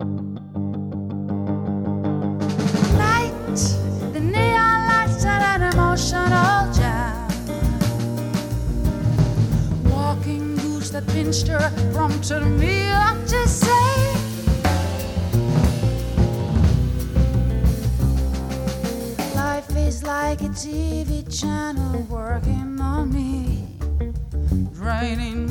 Night, the neon lights at an emotional jam. Walking goose that pinster prompted me up to say, life is like a TV channel working on me, draining